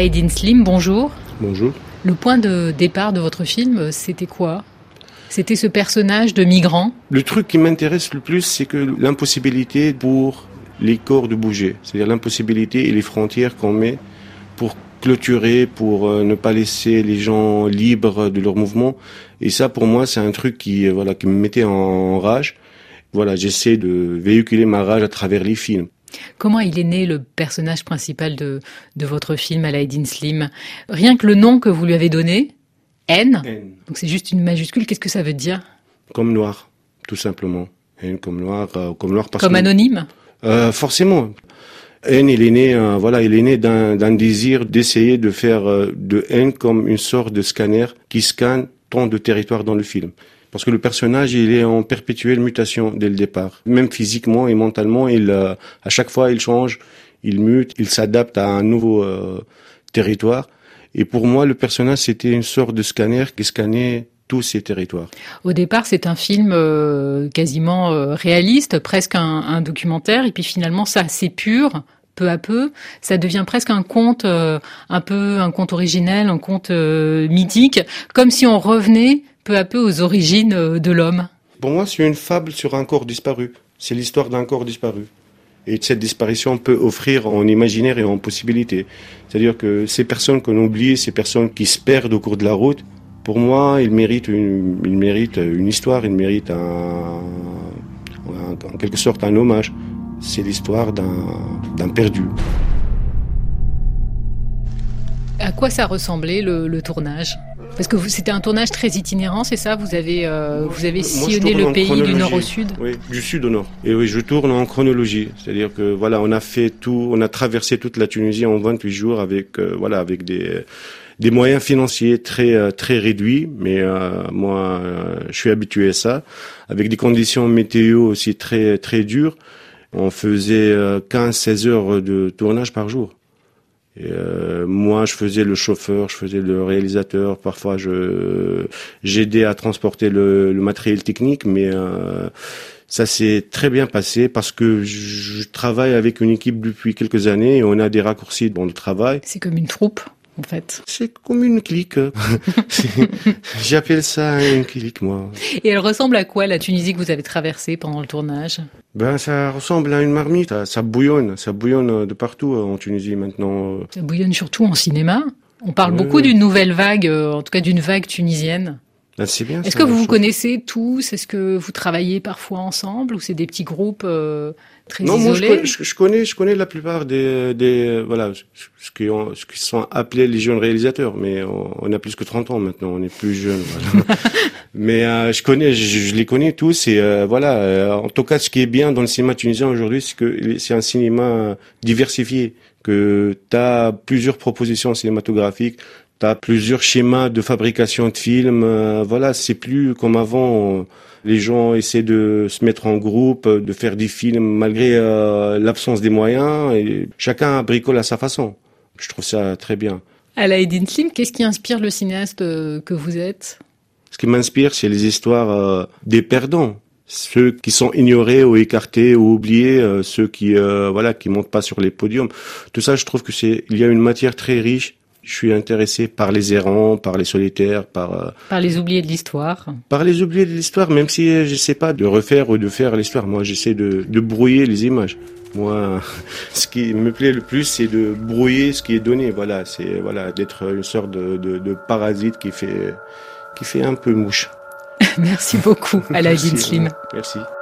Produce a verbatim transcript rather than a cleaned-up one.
Alaeddine Slim, bonjour. Bonjour. Le point de départ de votre film, c'était quoi ? C'était ce personnage de migrant ? Le truc qui m'intéresse le plus, c'est que l'impossibilité pour les corps de bouger. C'est-à-dire l'impossibilité et les frontières qu'on met pour clôturer, pour euh, ne pas laisser les gens libres de leur mouvement. Et ça, pour moi, c'est un truc qui, euh, voilà, qui me mettait en rage. Voilà, j'essaie de véhiculer ma rage à travers les films. Comment il est né, le personnage principal de, de votre film, Alaeddine Slim ? Rien que le nom que vous lui avez donné, N, N. donc c'est juste une majuscule, qu'est-ce que ça veut dire ? Comme noir, tout simplement. N comme noir, euh, comme noir parce Comme que... anonyme ? euh, Forcément. N, il est né, euh, voilà, il est né d'un, d'un désir d'essayer de faire euh, de N comme une sorte de scanner qui scanne tant de territoires dans le film. Parce que le personnage, il est en perpétuelle mutation dès le départ. Même physiquement et mentalement, il, euh, à chaque fois, il change, il mute, il s'adapte à un nouveau euh, territoire. Et pour moi, le personnage, c'était une sorte de scanner qui scannait tous ces territoires. Au départ, c'est un film euh, quasiment euh, réaliste, presque un, un documentaire. Et puis finalement, ça s'épure peu à peu. Ça devient presque un conte, euh, un peu un conte originel, un conte euh, mythique, comme si on revenait peu à peu aux origines euh, de l'homme. Pour moi, c'est une fable sur un corps disparu. C'est l'histoire d'un corps disparu. Et cette disparition peut offrir en imaginaire et en possibilité. C'est-à-dire que ces personnes qu'on oublie, ces personnes qui se perdent au cours de la route, pour moi, ils méritent une, ils méritent une histoire, ils méritent un, un, en quelque sorte un hommage. C'est l'histoire d'un, d'un perdu. À quoi ça ressemblait le, le tournage ? Parce que vous, c'était un tournage très itinérant, c'est ça ? Vous avez, euh, vous avez sillonné le pays du nord au sud ? Oui, du sud au nord. Et oui, je tourne en chronologie. C'est-à-dire que voilà, on a fait tout, on a traversé toute la Tunisie en vingt-huit jours avec, euh, voilà, avec des, des moyens financiers très, euh, très réduits. Mais euh, moi, euh, je suis habitué à ça. Avec des conditions météo aussi très, très dures. On faisait euh, quinze seize heures de tournage par jour. Et euh, moi, je faisais le chauffeur, je faisais le réalisateur. Parfois, je j'aidais à transporter le, le matériel technique, mais euh, ça s'est très bien passé parce que je travaille avec une équipe depuis quelques années et on a des raccourcis dans le travail. C'est comme une troupe, en fait. C'est comme une clique. J'appelle ça une clique, moi. Et elle ressemble à quoi, la Tunisie que vous avez traversée pendant le tournage ? Ben, ça ressemble à une marmite. Ça, ça bouillonne, ça bouillonne de partout en Tunisie maintenant. Ça bouillonne surtout en cinéma. On parle Oui, beaucoup oui. d'une nouvelle vague, euh, en tout cas d'une vague tunisienne. Ben, c'est bien. Est-ce ça, que vous vous je trouve. connaissez tous ? Est-ce que vous travaillez parfois ensemble ou c'est des petits groupes euh, très Non, moi, je isolés ? connais, je, je connais, je connais la plupart des, des, voilà, ce qui ont, ce qui sont appelés les jeunes réalisateurs, mais on, on a plus que trente ans maintenant, on est plus jeunes, voilà. Mais, euh, je connais, je, je les connais tous et, euh, voilà, euh, en tout cas, ce qui est bien dans le cinéma tunisien aujourd'hui, c'est que c'est un cinéma diversifié, que t'as plusieurs propositions cinématographiques, t'as plusieurs schémas de fabrication de films, euh, voilà, c'est plus comme avant, on, les gens essaient de se mettre en groupe, de faire des films malgré euh, l'absence des moyens. Et chacun bricole à sa façon. Je trouve ça très bien. Alaeddine Slim, qu'est-ce qui inspire le cinéaste que vous êtes ? Ce qui m'inspire, c'est les histoires euh, des perdants. Ceux qui sont ignorés ou écartés ou oubliés, euh, ceux qui euh, voilà qui montent pas sur les podiums. Tout ça, je trouve que c'est il y a une matière très riche. Je suis intéressé par les errants, par les solitaires, par euh, par les oubliés de l'histoire. Par les oubliés de l'histoire, même si euh, j'essaie pas de refaire ou de faire l'histoire. Moi, j'essaie de, de brouiller les images. Moi, ce qui me plaît le plus, c'est de brouiller ce qui est donné. Voilà, c'est voilà d'être une sorte de, de, de parasite qui fait qui fait un peu mouche. Merci beaucoup, Alaeddine Slim. Merci.